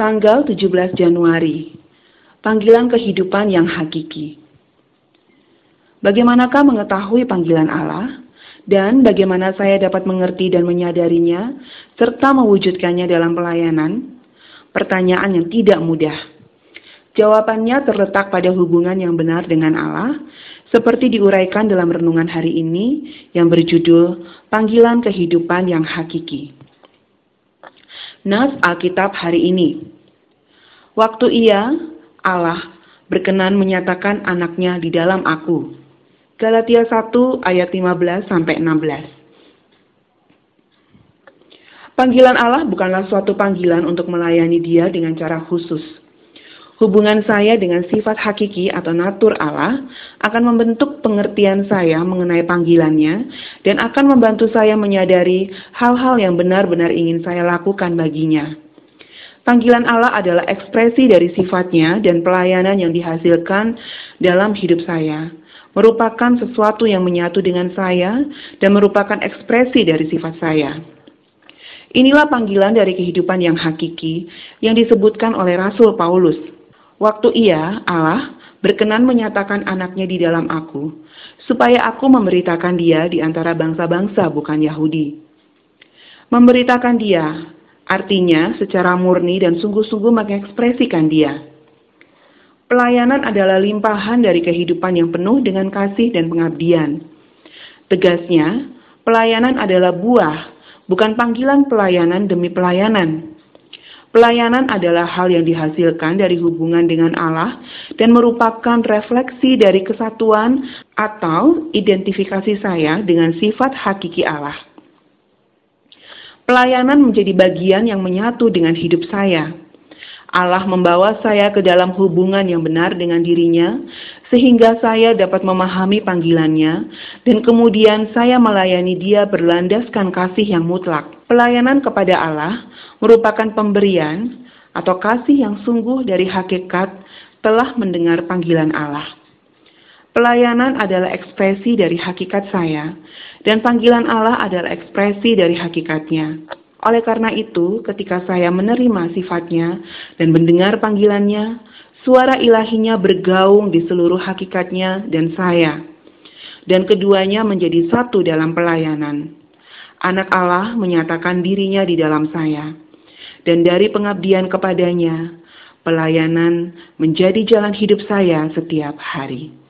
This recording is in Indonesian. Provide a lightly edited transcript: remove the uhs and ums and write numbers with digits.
Tanggal 17 Januari, panggilan kehidupan yang hakiki. Bagaimanakah mengetahui panggilan Allah, dan bagaimana saya dapat mengerti dan menyadarinya, serta mewujudkannya dalam pelayanan? Pertanyaan yang tidak mudah. Jawabannya terletak pada hubungan yang benar dengan Allah, seperti diuraikan dalam renungan hari ini yang berjudul Panggilan Kehidupan yang Hakiki. Nas Alkitab hari ini. Waktu ia, Allah, berkenan menyatakan anaknya di dalam aku. Galatia 1 ayat 15-16. Panggilan Allah bukanlah suatu panggilan untuk melayani Dia dengan cara khusus. Hubungan saya dengan sifat hakiki atau natur Allah akan membentuk pengertian saya mengenai panggilannya dan akan membantu saya menyadari hal-hal yang benar-benar ingin saya lakukan baginya. Panggilan Allah adalah ekspresi dari sifatnya dan pelayanan yang dihasilkan dalam hidup saya, merupakan sesuatu yang menyatu dengan saya dan merupakan ekspresi dari sifat saya. Inilah panggilan dari kehidupan yang hakiki yang disebutkan oleh Rasul Paulus. Waktu ia, Allah, berkenan menyatakan anaknya di dalam aku, supaya aku memberitakan dia di antara bangsa-bangsa bukan Yahudi. Memberitakan dia, artinya secara murni dan sungguh-sungguh mengekspresikan dia. Pelayanan adalah limpahan dari kehidupan yang penuh dengan kasih dan pengabdian. Tegasnya, pelayanan adalah buah, bukan panggilan pelayanan demi pelayanan. Pelayanan adalah hal yang dihasilkan dari hubungan dengan Allah dan merupakan refleksi dari kesatuan atau identifikasi saya dengan sifat hakiki Allah. Pelayanan menjadi bagian yang menyatu dengan hidup saya. Allah membawa saya ke dalam hubungan yang benar dengan dirinya, sehingga saya dapat memahami panggilannya, dan kemudian saya melayani dia berlandaskan kasih yang mutlak. Pelayanan kepada Allah merupakan pemberian atau kasih yang sungguh dari hakikat telah mendengar panggilan Allah. Pelayanan adalah ekspresi dari hakikat saya, dan panggilan Allah adalah ekspresi dari hakikatnya. Oleh karena itu, ketika saya menerima sifatnya dan mendengar panggilannya, suara ilahinya bergaung di seluruh hakikatnya dan saya. Dan keduanya menjadi satu dalam pelayanan. Anak Allah menyatakan dirinya di dalam saya. Dan dari pengabdian kepadanya, pelayanan menjadi jalan hidup saya setiap hari.